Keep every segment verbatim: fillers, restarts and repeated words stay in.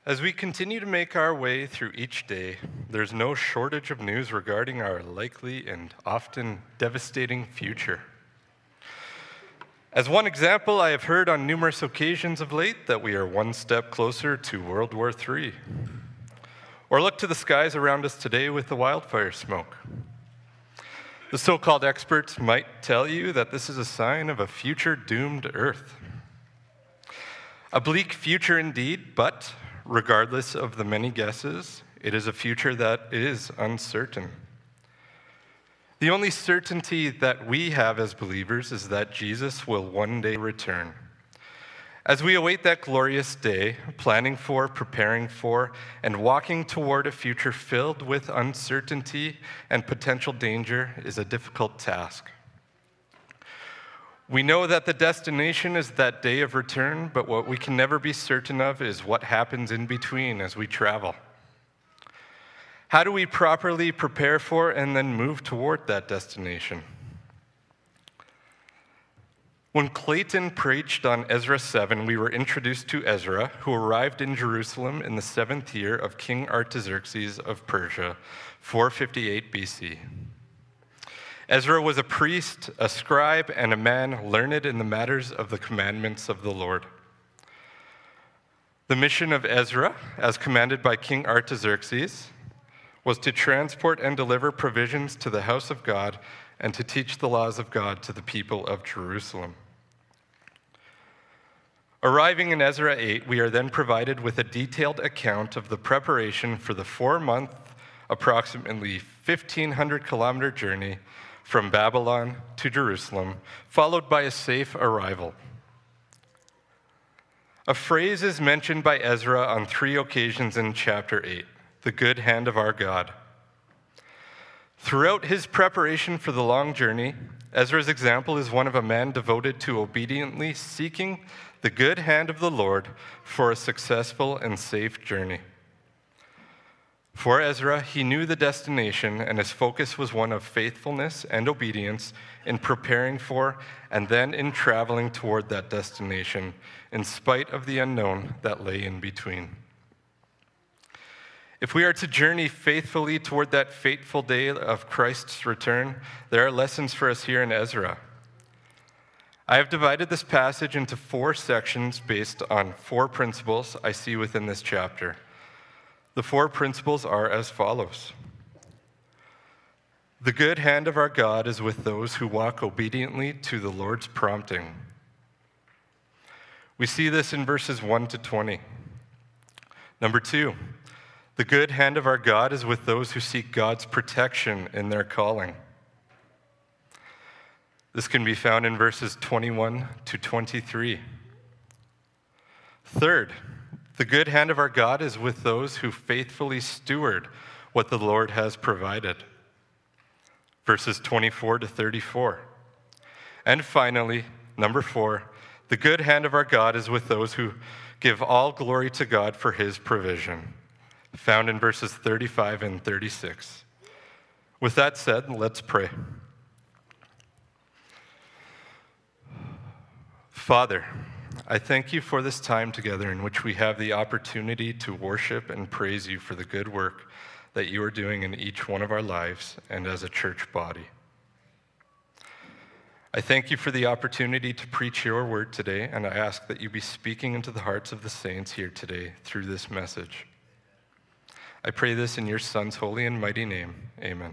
As we continue to make our way through each day, there's no shortage of news regarding our likely and often devastating future. As one example, I have heard on numerous occasions of late that we are one step closer to World War Three. Or look to the skies around us today with the wildfire smoke. The so-called experts might tell you that this is a sign of a future doomed Earth. A bleak future indeed, but regardless of the many guesses, it is a future that is uncertain. The only certainty that we have as believers is that Jesus will one day return. As we await that glorious day, planning for, preparing for, and walking toward a future filled with uncertainty and potential danger is a difficult task. We know that the destination is that day of return, but what we can never be certain of is what happens in between as we travel. How do we properly prepare for and then move toward that destination? When Clayton preached on Ezra seven, we were introduced to Ezra, who arrived in Jerusalem in the seventh year of King Artaxerxes of Persia, four fifty-eight B C. Ezra was a priest, a scribe, and a man learned in the matters of the commandments of the Lord. The mission of Ezra, as commanded by King Artaxerxes, was to transport and deliver provisions to the house of God and to teach the laws of God to the people of Jerusalem. Arriving in Ezra eight, we are then provided with a detailed account of the preparation for the four-month, approximately fifteen hundred kilometer journey from Babylon to Jerusalem, followed by a safe arrival. A phrase is mentioned by Ezra on three occasions in chapter eight, the good hand of our God. Throughout his preparation for the long journey, Ezra's example is one of a man devoted to obediently seeking the good hand of the Lord for a successful and safe journey. For Ezra, he knew the destination, and his focus was one of faithfulness and obedience in preparing for and then in traveling toward that destination, in spite of the unknown that lay in between. If we are to journey faithfully toward that fateful day of Christ's return, there are lessons for us here in Ezra. I have divided this passage into four sections based on four principles I see within this chapter. The four principles are as follows. The good hand of our God is with those who walk obediently to the Lord's prompting. We see this in verses one to twenty. Number two, the good hand of our God is with those who seek God's protection in their calling. This can be found in verses twenty-one to twenty-three. Third, the good hand of our God is with those who faithfully steward what the Lord has provided. Verses twenty-four to thirty-four. And finally, number four, the good hand of our God is with those who give all glory to God for his provision. Found in verses thirty-five and thirty-six. With that said, let's pray. Father, I thank you for this time together in which we have the opportunity to worship and praise you for the good work that you are doing in each one of our lives and as a church body. I thank you for the opportunity to preach your word today, and I ask that you be speaking into the hearts of the saints here today through this message. I pray this in your Son's holy and mighty name. Amen.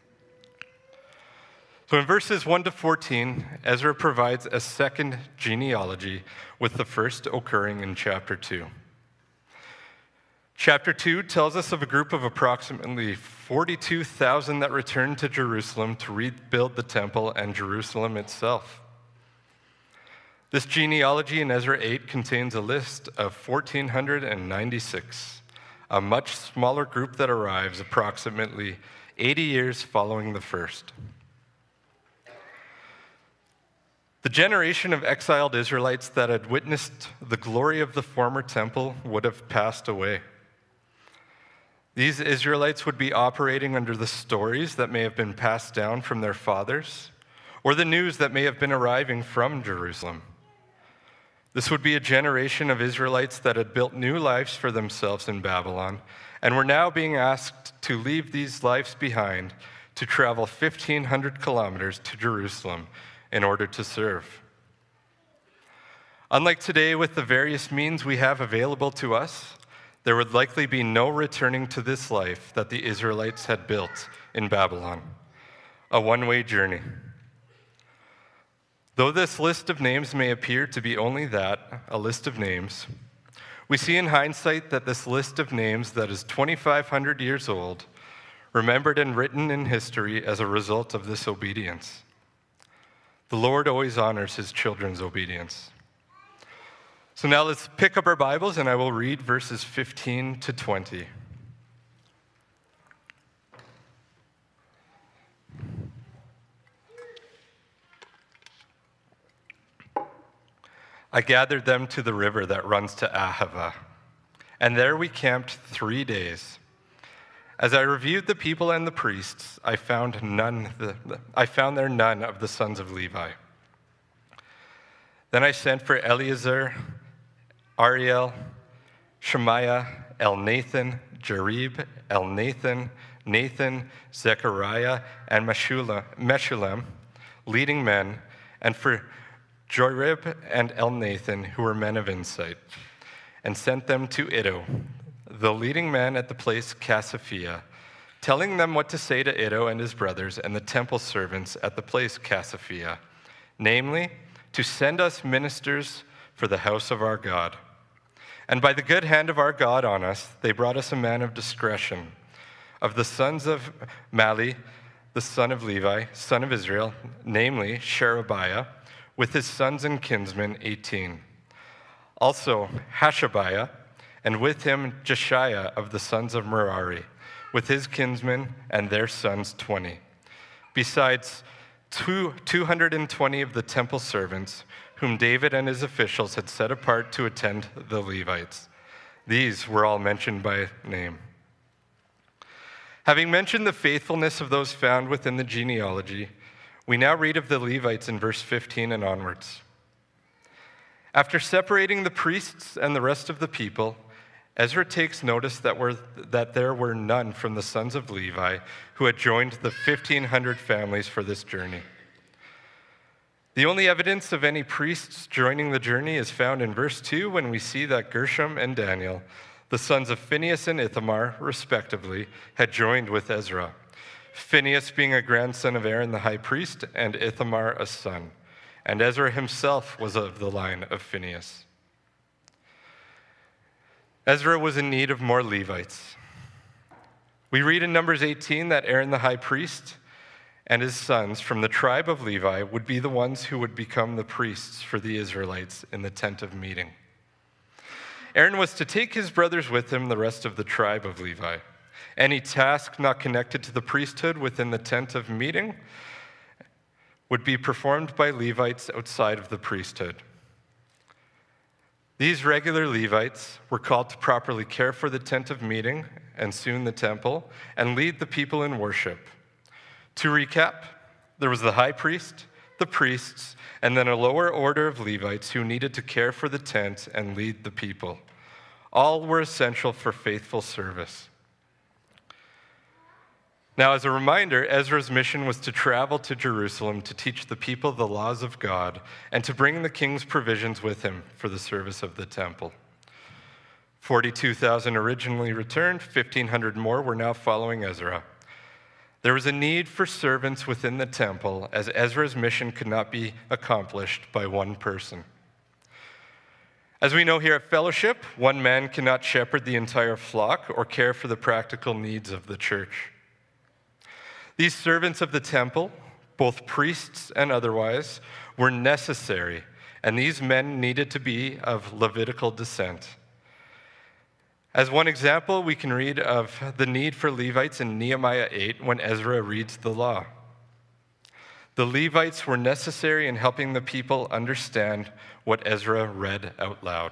So in verses one to fourteen, Ezra provides a second genealogy, with the first occurring in chapter two. Chapter two tells us of a group of approximately forty-two thousand that returned to Jerusalem to rebuild the temple and Jerusalem itself. This genealogy in Ezra eight contains a list of one thousand four hundred ninety-six, a much smaller group that arrives approximately eighty years following the first. The generation of exiled Israelites that had witnessed the glory of the former temple would have passed away. These Israelites would be operating under the stories that may have been passed down from their fathers, or the news that may have been arriving from Jerusalem. This would be a generation of Israelites that had built new lives for themselves in Babylon and were now being asked to leave these lives behind to travel fifteen hundred kilometers to Jerusalem in order to serve. Unlike today, with the various means we have available to us, there would likely be no returning to this life that the Israelites had built in Babylon, a one-way journey. Though this list of names may appear to be only that, a list of names, we see in hindsight that this list of names that is twenty-five hundred years old, remembered and written in history as a result of this obedience. The Lord always honors his children's obedience. So now let's pick up our Bibles and I will read verses fifteen to twenty. I gathered them to the river that runs to Ahava, and there we camped three days. As I reviewed the people and the priests, I found none. The, I found there none of the sons of Levi. Then I sent for Eleazar, Ariel, Shemaiah, Elnathan, Jarib, Elnathan, Nathan, Zechariah, and Meshullam, leading men, and for Joarib and Elnathan, who were men of insight, and sent them to Iddo, the leading man at the place Cassiphia, telling them what to say to Iddo and his brothers and the temple servants at the place Cassiphia, namely, to send us ministers for the house of our God. And by the good hand of our God on us, they brought us a man of discretion, of the sons of Mali, the son of Levi, son of Israel, namely Sherebiah, with his sons and kinsmen, eighteen. Also Hashabiah, and with him Jeshiah of the sons of Merari, with his kinsmen and their sons, twenty. Besides two, 220 of the temple servants, whom David and his officials had set apart to attend the Levites. These were all mentioned by name. Having mentioned the faithfulness of those found within the genealogy, we now read of the Levites in verse fifteen and onwards. After separating the priests and the rest of the people, Ezra takes notice that, were, that there were none from the sons of Levi who had joined the fifteen hundred families for this journey. The only evidence of any priests joining the journey is found in verse two, when we see that Gershom and Daniel, the sons of Phinehas and Ithamar, respectively, had joined with Ezra. Phinehas being a grandson of Aaron the high priest, and Ithamar a son. And Ezra himself was of the line of Phinehas. Ezra was in need of more Levites. We read in Numbers eighteen that Aaron the high priest and his sons from the tribe of Levi would be the ones who would become the priests for the Israelites in the tent of meeting. Aaron was to take his brothers with him, the rest of the tribe of Levi. Any task not connected to the priesthood within the tent of meeting would be performed by Levites outside of the priesthood. These regular Levites were called to properly care for the tent of meeting and soon the temple and lead the people in worship. To recap, there was the high priest, the priests, and then a lower order of Levites who needed to care for the tent and lead the people. All were essential for faithful service. Now, as a reminder, Ezra's mission was to travel to Jerusalem to teach the people the laws of God and to bring the king's provisions with him for the service of the temple. forty-two thousand originally returned, fifteen hundred more were now following Ezra. There was a need for servants within the temple, as Ezra's mission could not be accomplished by one person. As we know here at Fellowship, one man cannot shepherd the entire flock or care for the practical needs of the church. These servants of the temple, both priests and otherwise, were necessary, and these men needed to be of Levitical descent. As one example, we can read of the need for Levites in Nehemiah eight when Ezra reads the law. The Levites were necessary in helping the people understand what Ezra read out loud.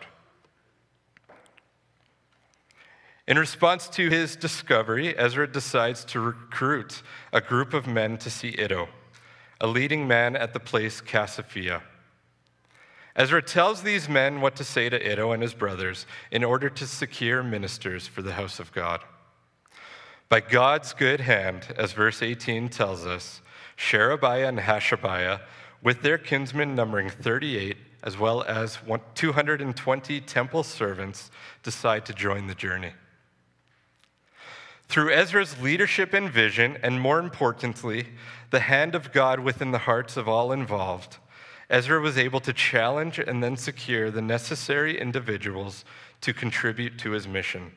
In response to his discovery, Ezra decides to recruit a group of men to see Iddo, a leading man at the place Cassiphia. Ezra tells these men what to say to Iddo and his brothers in order to secure ministers for the house of God. By God's good hand, as verse eighteen tells us, Sherebiah and Hashabiah, with their kinsmen numbering thirty-eight, as well as two hundred twenty temple servants, decide to join the journey. Through Ezra's leadership and vision, and more importantly, the hand of God within the hearts of all involved, Ezra was able to challenge and then secure the necessary individuals to contribute to his mission.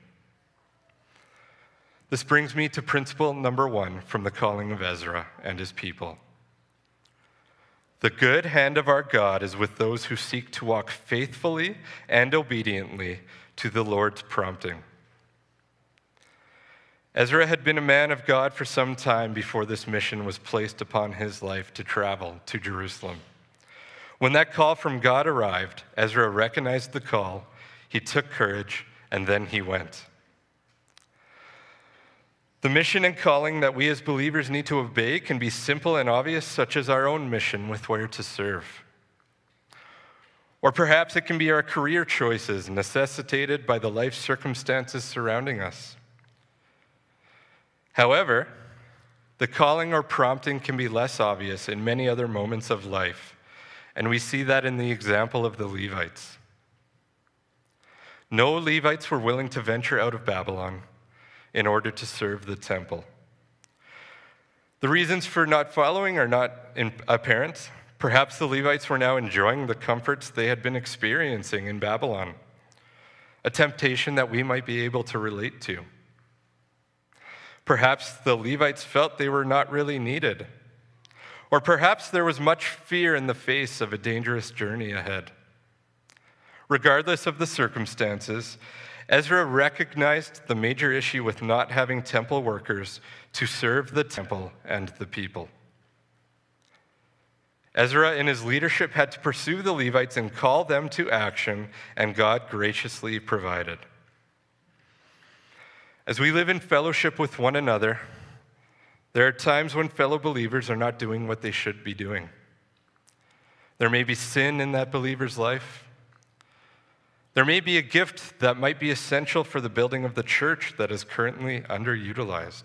This brings me to principle number one from the calling of Ezra and his people. The good hand of our God is with those who seek to walk faithfully and obediently to the Lord's prompting. Ezra had been a man of God for some time before this mission was placed upon his life to travel to Jerusalem. When that call from God arrived, Ezra recognized the call, he took courage, and then he went. The mission and calling that we as believers need to obey can be simple and obvious, such as our own mission with where to serve. Or perhaps it can be our career choices necessitated by the life circumstances surrounding us. However, the calling or prompting can be less obvious in many other moments of life, and we see that in the example of the Levites. No Levites were willing to venture out of Babylon in order to serve the temple. The reasons for not following are not apparent. Perhaps the Levites were now enjoying the comforts they had been experiencing in Babylon, a temptation that we might be able to relate to. Perhaps the Levites felt they were not really needed. Or perhaps there was much fear in the face of a dangerous journey ahead. Regardless of the circumstances, Ezra recognized the major issue with not having temple workers to serve the temple and the people. Ezra, in his leadership, had to pursue the Levites and call them to action, and God graciously provided. As we live in fellowship with one another, there are times when fellow believers are not doing what they should be doing. There may be sin in that believer's life. There may be a gift that might be essential for the building of the church that is currently underutilized.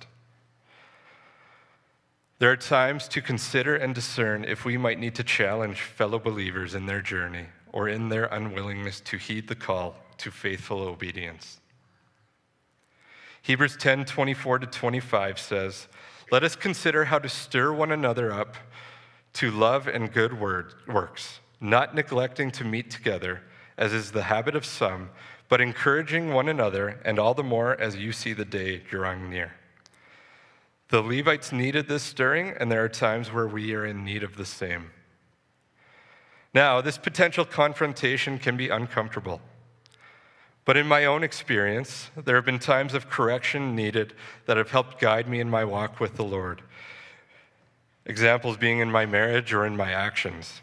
There are times to consider and discern if we might need to challenge fellow believers in their journey or in their unwillingness to heed the call to faithful obedience. Hebrews ten, twenty-four to twenty-five says, "Let us consider how to stir one another up to love and good word, works, not neglecting to meet together, as is the habit of some, but encouraging one another, and all the more as you see the day drawing near." The Levites needed this stirring, and there are times where we are in need of the same. Now, this potential confrontation can be uncomfortable. But in my own experience, there have been times of correction needed that have helped guide me in my walk with the Lord. Examples being in my marriage or in my actions.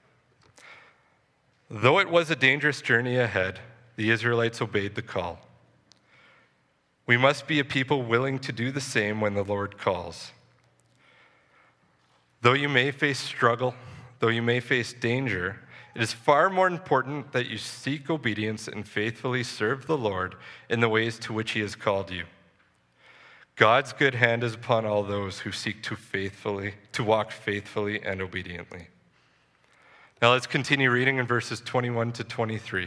Though it was a dangerous journey ahead, the Israelites obeyed the call. We must be a people willing to do the same when the Lord calls. Though you may face struggle, though you may face danger, it is far more important that you seek obedience and faithfully serve the Lord in the ways to which he has called you. God's good hand is upon all those who seek to faithfully, to walk faithfully and obediently. Now let's continue reading in verses twenty-one to twenty-three.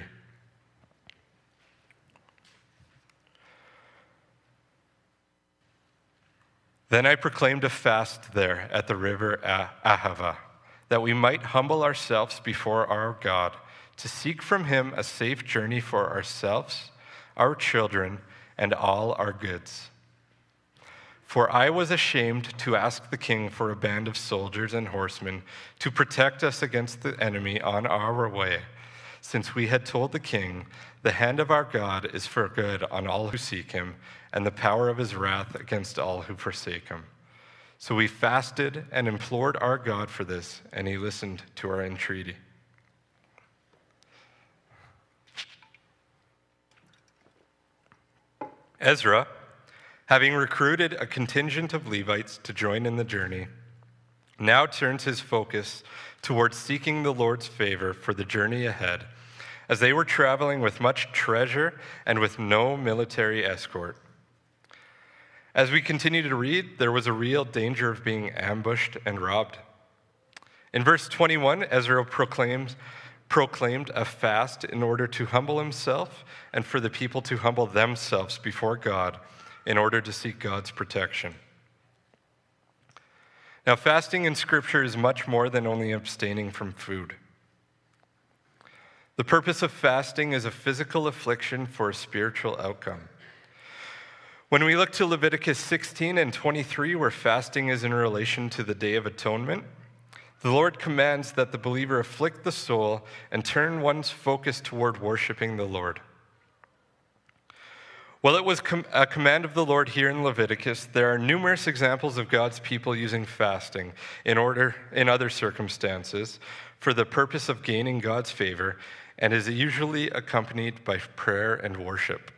Then I proclaimed a fast there at the river Ahava, that we might humble ourselves before our God, to seek from him a safe journey for ourselves, our children, and all our goods. For I was ashamed to ask the king for a band of soldiers and horsemen to protect us against the enemy on our way, since we had told the king, "The hand of our God is for good on all who seek him, and the power of his wrath against all who forsake him." So we fasted and implored our God for this, and he listened to our entreaty. Ezra, having recruited a contingent of Levites to join in the journey, now turns his focus towards seeking the Lord's favor for the journey ahead, as they were traveling with much treasure and with no military escort. As we continue to read, there was a real danger of being ambushed and robbed. In verse twenty-one, Ezra proclaims, proclaimed a fast in order to humble himself and for the people to humble themselves before God in order to seek God's protection. Now, fasting in Scripture is much more than only abstaining from food. The purpose of fasting is a physical affliction for a spiritual outcome. When we look to Leviticus sixteen and twenty-three, where fasting is in relation to the Day of Atonement, the Lord commands that the believer afflict the soul and turn one's focus toward worshiping the Lord. While it was com- a command of the Lord here in Leviticus, there are numerous examples of God's people using fasting in order in other circumstances for the purpose of gaining God's favor, and is usually accompanied by prayer and worship.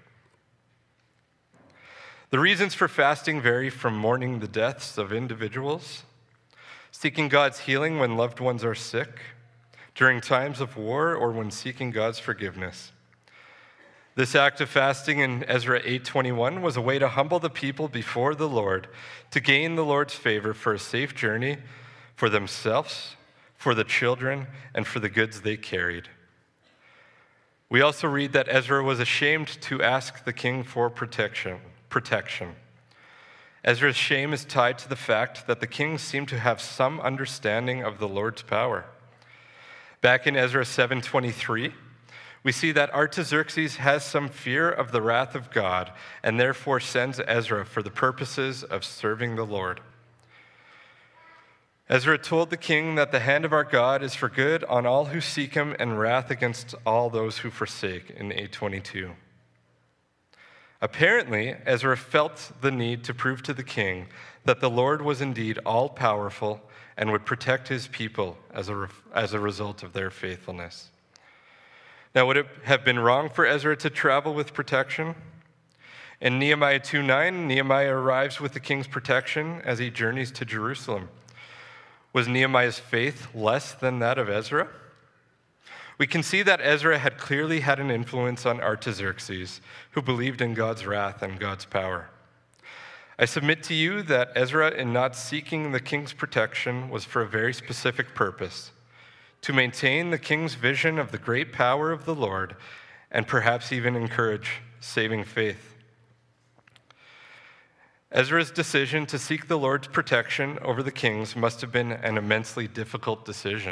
The reasons for fasting vary from mourning the deaths of individuals, seeking God's healing when loved ones are sick, during times of war, or when seeking God's forgiveness. This act of fasting in Ezra eight twenty-one was a way to humble the people before the Lord, to gain the Lord's favor for a safe journey for themselves, for the children, and for the goods they carried. We also read that Ezra was ashamed to ask the king for protection. protection. Ezra's shame is tied to the fact that the king seemed to have some understanding of the Lord's power. Back in Ezra seven twenty-three, we see that Artaxerxes has some fear of the wrath of God and therefore sends Ezra for the purposes of serving the Lord. Ezra told the king that the hand of our God is for good on all who seek him and wrath against all those who forsake, in eight twenty-two. Apparently, Ezra felt the need to prove to the king that the Lord was indeed all-powerful and would protect his people as a, as a result of their faithfulness. Now, would it have been wrong for Ezra to travel with protection? In Nehemiah two nine, Nehemiah arrives with the king's protection as he journeys to Jerusalem. Was Nehemiah's faith less than that of Ezra? We can see that Ezra had clearly had an influence on Artaxerxes, who believed in God's wrath and God's power. I submit to you that Ezra, in not seeking the king's protection, was for a very specific purpose: to maintain the king's vision of the great power of the Lord and perhaps even encourage saving faith. Ezra's decision to seek the Lord's protection over the kings must have been an immensely difficult decision.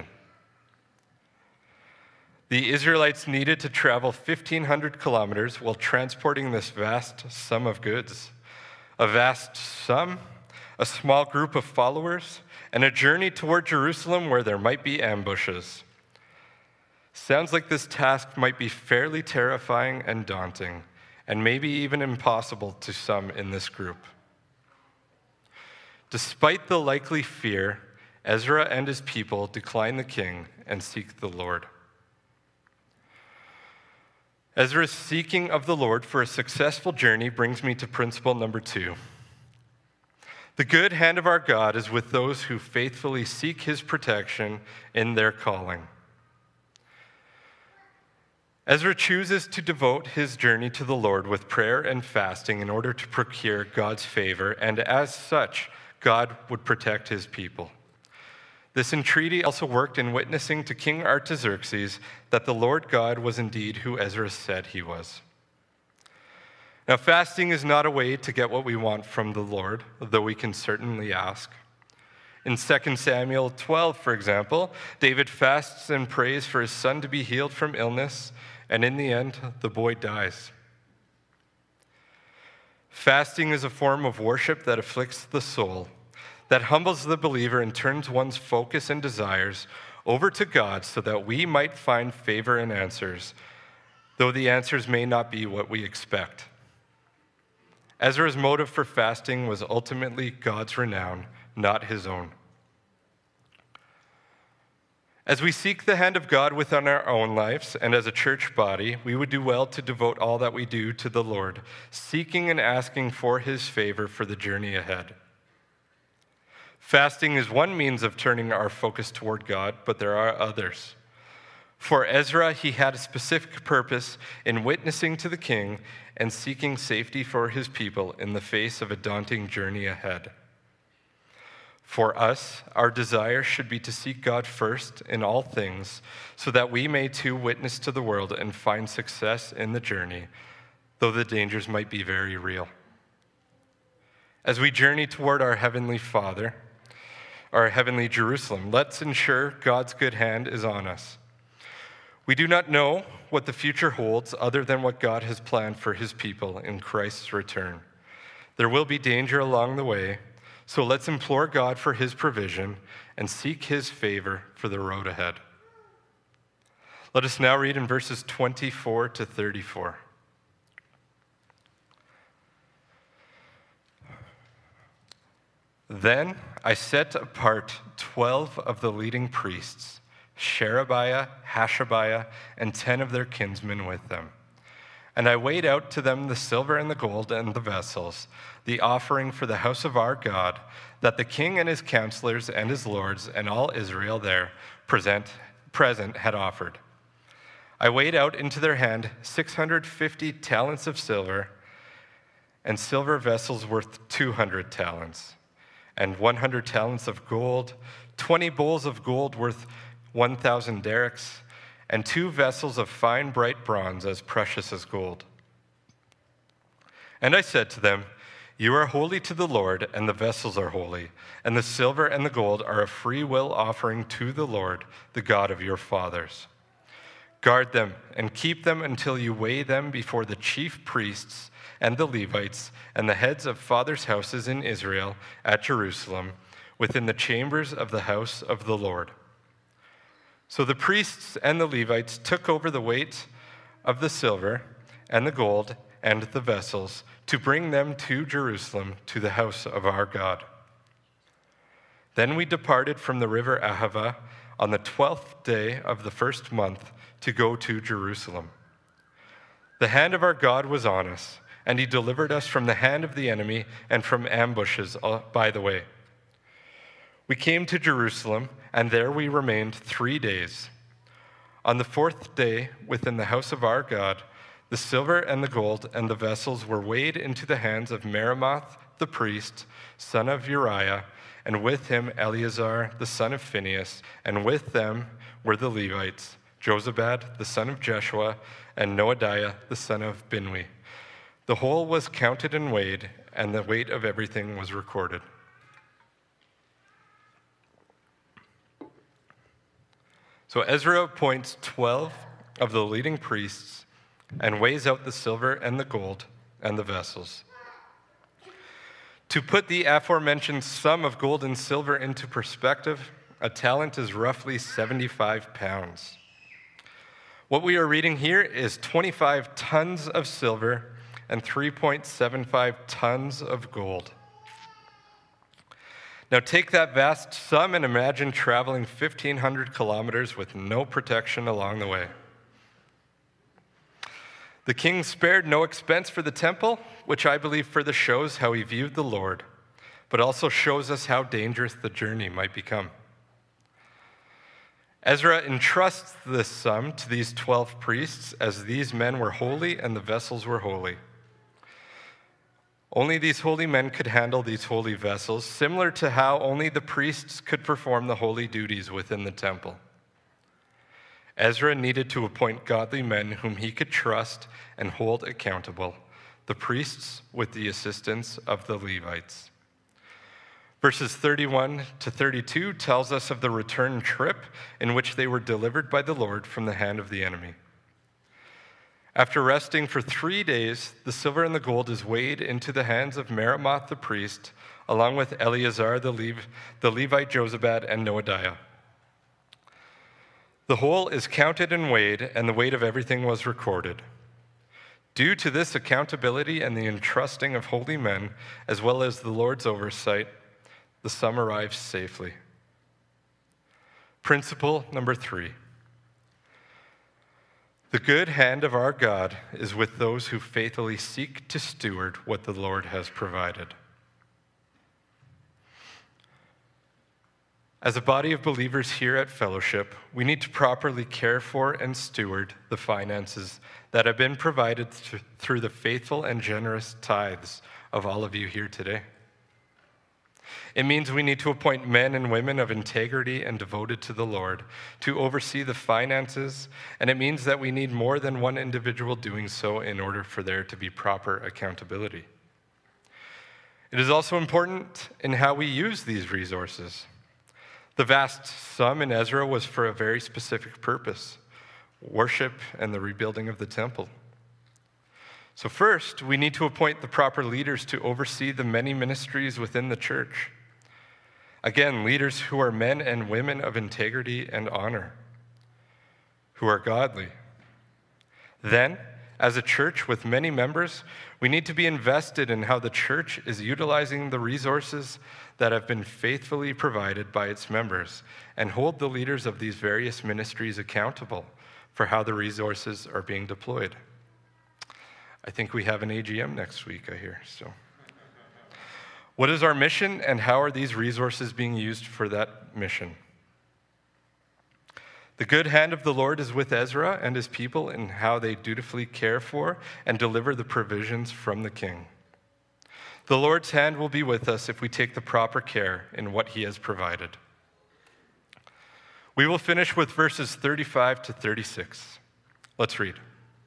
The Israelites needed to travel fifteen hundred kilometers while transporting this vast sum of goods. A vast sum, a small group of followers, and a journey toward Jerusalem where there might be ambushes. Sounds like this task might be fairly terrifying and daunting, and maybe even impossible to some in this group. Despite the likely fear, Ezra and his people decline the king and seek the Lord. Ezra's seeking of the Lord for a successful journey brings me to principle number two. The good hand of our God is with those who faithfully seek his protection in their calling. Ezra chooses to devote his journey to the Lord with prayer and fasting in order to procure God's favor, and as such, God would protect his people. This entreaty also worked in witnessing to King Artaxerxes that the Lord God was indeed who Ezra said he was. Now, fasting is not a way to get what we want from the Lord, though we can certainly ask. In Second Samuel twelve, for example, David fasts and prays for his son to be healed from illness, and in the end, the boy dies. Fasting is a form of worship that afflicts the soul, that humbles the believer and turns one's focus and desires over to God so that we might find favor and answers, though the answers may not be what we expect. Ezra's motive for fasting was ultimately God's renown, not his own. As we seek the hand of God within our own lives and as a church body, we would do well to devote all that we do to the Lord, seeking and asking for his favor for the journey ahead. Fasting is one means of turning our focus toward God, but there are others. For Ezra, he had a specific purpose in witnessing to the king and seeking safety for his people in the face of a daunting journey ahead. For us, our desire should be to seek God first in all things, so that we may too witness to the world and find success in the journey, though the dangers might be very real. As we journey toward our Heavenly Father, our heavenly Jerusalem, let's ensure God's good hand is on us. We do not know what the future holds other than what God has planned for his people in Christ's return. There will be danger along the way, so let's implore God for his provision and seek his favor for the road ahead. Let us now read in verses twenty-four to thirty-four. Then I set apart twelve of the leading priests, Sherebiah, Hashabiah, and ten of their kinsmen with them. And I weighed out to them the silver and the gold and the vessels, the offering for the house of our God, that the king and his counselors and his lords and all Israel there present, present had offered. I weighed out into their hand six hundred fifty talents of silver, and silver vessels worth two hundred talents, and one hundred talents of gold, twenty bowls of gold worth one thousand derricks, and two vessels of fine bright bronze as precious as gold. And I said to them, you are holy to the Lord, and the vessels are holy, and the silver and the gold are a free will offering to the Lord, the God of your fathers. Guard them and keep them until you weigh them before the chief priests and the Levites and the heads of fathers' houses in Israel at Jerusalem, within the chambers of the house of the Lord. So the priests and the Levites took over the weight of the silver and the gold and the vessels to bring them to Jerusalem, to the house of our God. Then we departed from the river Ahava on the twelfth day of the first month to go to Jerusalem. The hand of our God was on us, and he delivered us from the hand of the enemy and from ambushes by the way. We came to Jerusalem, and there we remained three days. On the fourth day, within the house of our God, the silver and the gold and the vessels were weighed into the hands of Meremoth the priest, son of Uriah, and with him Eleazar the son of Phinehas, and with them were the Levites, Jozabad the son of Jeshua, and Noadiah the son of Binui. The whole was counted and weighed, and the weight of everything was recorded. So Ezra appoints twelve of the leading priests and weighs out the silver and the gold and the vessels. To put the aforementioned sum of gold and silver into perspective, a talent is roughly seventy-five pounds. What we are reading here is twenty-five tons of silver and three point seven five tons of gold. Now take that vast sum and imagine traveling fifteen hundred kilometers with no protection along the way. The king spared no expense for the temple, which I believe further shows how he viewed the Lord, but also shows us how dangerous the journey might become. Ezra entrusts this sum to these twelve priests, as these men were holy and the vessels were holy. Only these holy men could handle these holy vessels, similar to how only the priests could perform the holy duties within the temple. Ezra needed to appoint godly men whom he could trust and hold accountable, the priests with the assistance of the Levites. Verses thirty-one to thirty-two tells us of the return trip in which they were delivered by the Lord from the hand of the enemy. After resting for three days, the silver and the gold is weighed into the hands of Meremoth the priest, along with Eleazar the, Lev- the Levite Jozabad and Noadiah. The whole is counted and weighed, and the weight of everything was recorded. Due to this accountability and the entrusting of holy men, as well as the Lord's oversight, the sum arrives safely. Principle number three. The good hand of our God is with those who faithfully seek to steward what the Lord has provided. As a body of believers here at Fellowship, we need to properly care for and steward the finances that have been provided th- through the faithful and generous tithes of all of you here today. It means we need to appoint men and women of integrity and devoted to the Lord to oversee the finances, and it means that we need more than one individual doing so in order for there to be proper accountability. It is also important in how we use these resources. The vast sum in Ezra was for a very specific purpose: worship and the rebuilding of the temple. So first, we need to appoint the proper leaders to oversee the many ministries within the church. Again, leaders who are men and women of integrity and honor, who are godly. Then, as a church with many members, we need to be invested in how the church is utilizing the resources that have been faithfully provided by its members, and hold the leaders of these various ministries accountable for how the resources are being deployed. I think we have an A G M next week, I hear. So, what is our mission, and how are these resources being used for that mission? The good hand of the Lord is with Ezra and his people in how they dutifully care for and deliver the provisions from the king. The Lord's hand will be with us if we take the proper care in what he has provided. We will finish with verses thirty-five to thirty-six. Let's read.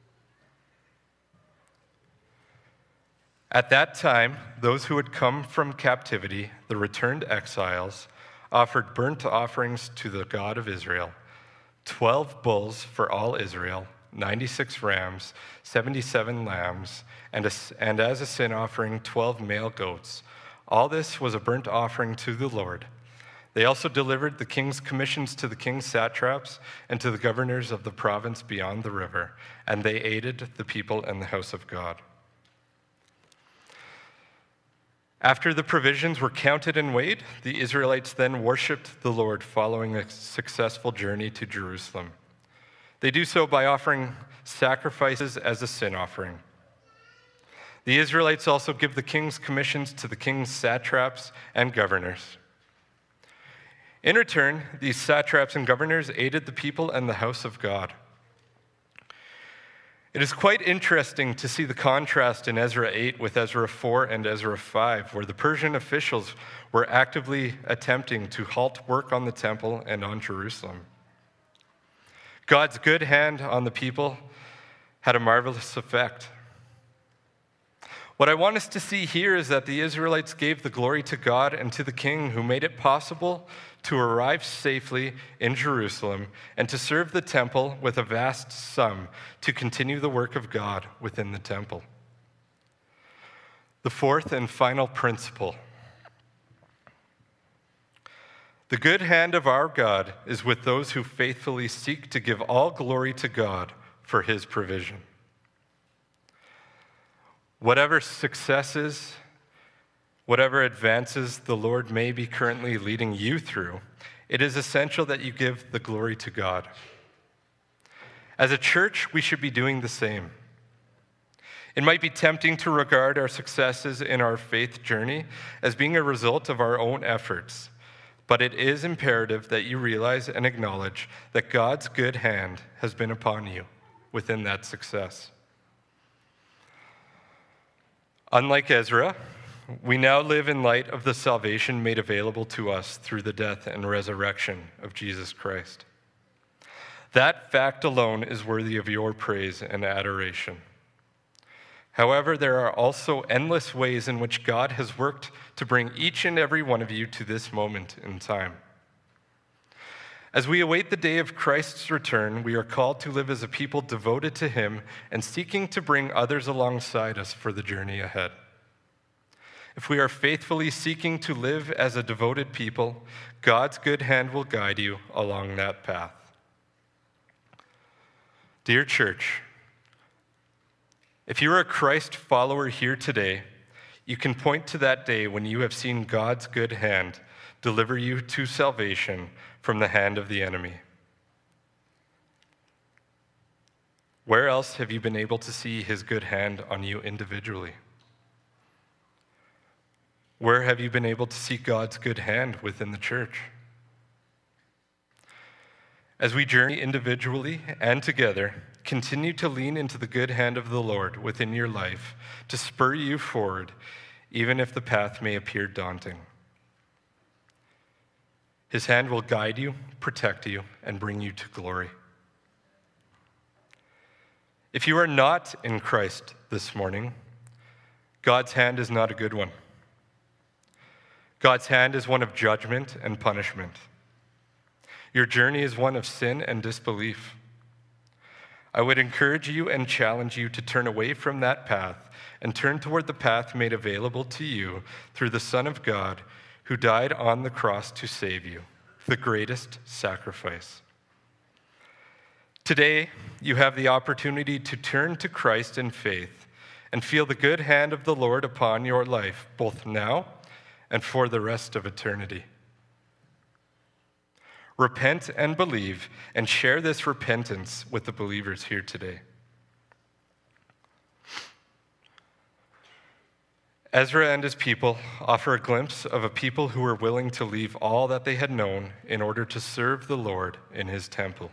At that time, those who had come from captivity, the returned exiles, offered burnt offerings to the God of Israel: twelve bulls for all Israel, ninety-six rams, seventy-seven lambs, and, a, and as a sin offering, twelve male goats. All this was a burnt offering to the Lord. They also delivered the king's commissions to the king's satraps and to the governors of the province beyond the river, and they aided the people in the house of God. After the provisions were counted and weighed, the Israelites then worshiped the Lord following a successful journey to Jerusalem. They do so by offering sacrifices as a sin offering. The Israelites also give the king's commissions to the king's satraps and governors. In return, these satraps and governors aided the people and the house of God. It is quite interesting to see the contrast in Ezra eight with Ezra four and Ezra five, where the Persian officials were actively attempting to halt work on the temple and on Jerusalem. God's good hand on the people had a marvelous effect. What I want us to see here is that the Israelites gave the glory to God and to the king, who made it possible to arrive safely in Jerusalem and to serve the temple with a vast sum to continue the work of God within the temple. The fourth and final principle: the good hand of our God is with those who faithfully seek to give all glory to God for his provision. Whatever successes, whatever advances the Lord may be currently leading you through, it is essential that you give the glory to God. As a church, we should be doing the same. It might be tempting to regard our successes in our faith journey as being a result of our own efforts, but it is imperative that you realize and acknowledge that God's good hand has been upon you within that success. Unlike Ezra, we now live in light of the salvation made available to us through the death and resurrection of Jesus Christ. That fact alone is worthy of your praise and adoration. However, there are also endless ways in which God has worked to bring each and every one of you to this moment in time. As we await the day of Christ's return, we are called to live as a people devoted to him and seeking to bring others alongside us for the journey ahead. If we are faithfully seeking to live as a devoted people, God's good hand will guide you along that path. Dear church, if you are a Christ follower here today, you can point to that day when you have seen God's good hand deliver you to salvation from the hand of the enemy. Where else have you been able to see his good hand on you individually? Where have you been able to see God's good hand within the church? As we journey individually and together, continue to lean into the good hand of the Lord within your life to spur you forward, even if the path may appear daunting. His hand will guide you, protect you, and bring you to glory. If you are not in Christ this morning, God's hand is not a good one. God's hand is one of judgment and punishment. Your journey is one of sin and disbelief. I would encourage you and challenge you to turn away from that path and turn toward the path made available to you through the Son of God, who died on the cross to save you, the greatest sacrifice. Today, you have the opportunity to turn to Christ in faith and feel the good hand of the Lord upon your life, both now and for the rest of eternity. Repent and believe, and share this repentance with the believers here today. Ezra and his people offer a glimpse of a people who were willing to leave all that they had known in order to serve the Lord in his temple.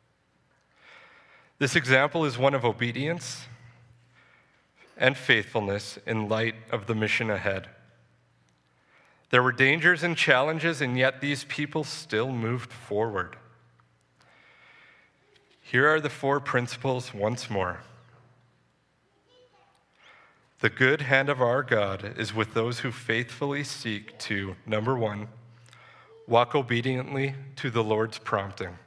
This example is one of obedience and faithfulness in light of the mission ahead. There were dangers and challenges, and yet these people still moved forward. Here are the four principles once more. The good hand of our God is with those who faithfully seek to, number one, walk obediently to the Lord's prompting.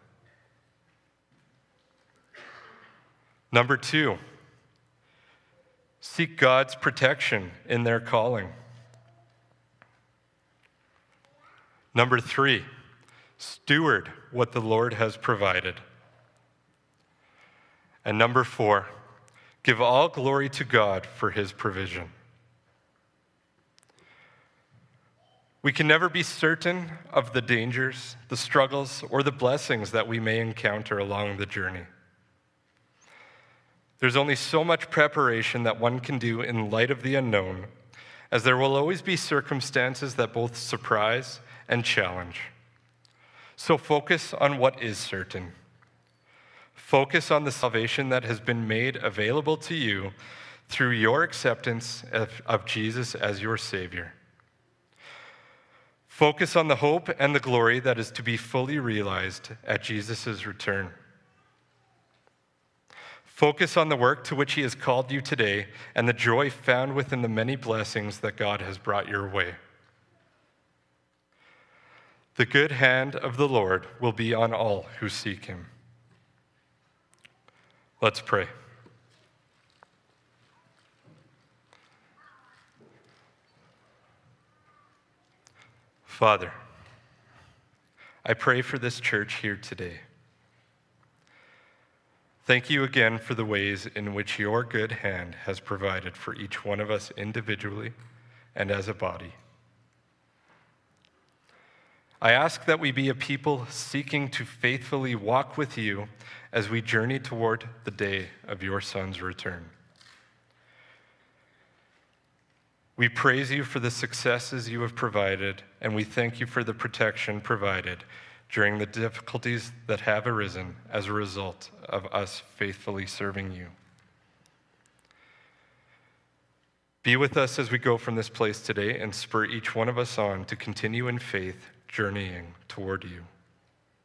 Number two, seek God's protection in their calling. Number three, steward what the Lord has provided. And number four, give all glory to God for his provision. We can never be certain of the dangers, the struggles, or the blessings that we may encounter along the journey. There's only so much preparation that one can do in light of the unknown, as there will always be circumstances that both surprise and challenge. So focus on what is certain. Focus on the salvation that has been made available to you through your acceptance of, of Jesus as your Savior. Focus on the hope and the glory that is to be fully realized at Jesus' return. Focus on the work to which he has called you today and the joy found within the many blessings that God has brought your way. The good hand of the Lord will be on all who seek him. Let's pray. Father, I pray for this church here today. Thank you again for the ways in which your good hand has provided for each one of us individually and as a body. I ask that we be a people seeking to faithfully walk with you as we journey toward the day of your Son's return. We praise you for the successes you have provided, and we thank you for the protection provided during the difficulties that have arisen as a result of us faithfully serving you. Be with us as we go from this place today and spur each one of us on to continue in faith, journeying toward you.